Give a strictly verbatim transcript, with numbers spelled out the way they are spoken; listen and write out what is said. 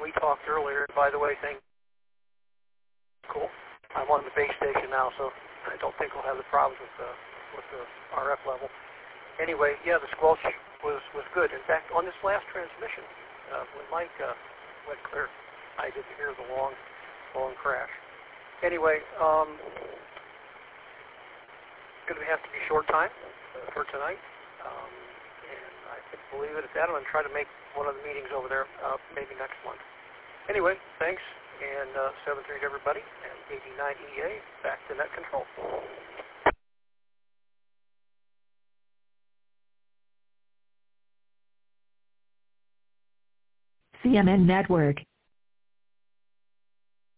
we talked earlier. By the way, thing cool. I'm on the base station now, so I don't think we'll have the problems with the with the R F level. Anyway, yeah, the squelch was was good. In fact, on this last transmission, uh, when Mike uh, went clear, I didn't hear the long, long crash. Anyway, um, going to have to be short time uh, for tonight, um, and I think we'll leave it at that. I'm going to try to make one of the meetings over there uh, maybe next month. Anyway, thanks, and uh, seven three to everybody, and eighty-nine E A, back to net control. C M N Network.